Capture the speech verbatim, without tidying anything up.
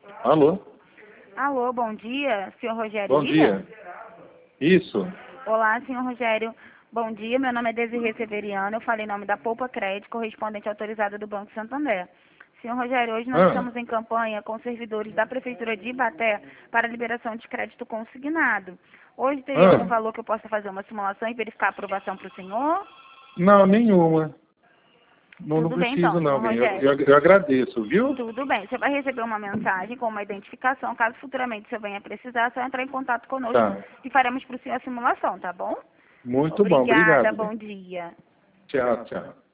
Alô? Alô, bom dia, senhor Rogério Bom Lira? dia. Isso. Olá, senhor Rogério. Bom dia, meu nome é Desirê Severiano, eu falei em nome da Poupa Crédito, correspondente autorizado do Banco Santander. Senhor Rogério, hoje nós Ah, estamos em campanha com servidores da Prefeitura de Ibaté para liberação de crédito consignado. Hoje teria algum ah. valor que eu possa fazer uma simulação e verificar a aprovação para o senhor? Não, nenhuma. Não, não Tudo bem preciso então, não, senhor bem. Eu, Rogério. eu, eu agradeço, viu? Tudo bem, você vai receber uma mensagem com uma identificação. Caso futuramente você venha precisar, é só entrar em contato conosco Tá. e faremos para o senhor a simulação, tá bom? Muito bom, Obrigada, obrigado. bom Bem. dia. Tchau, tchau.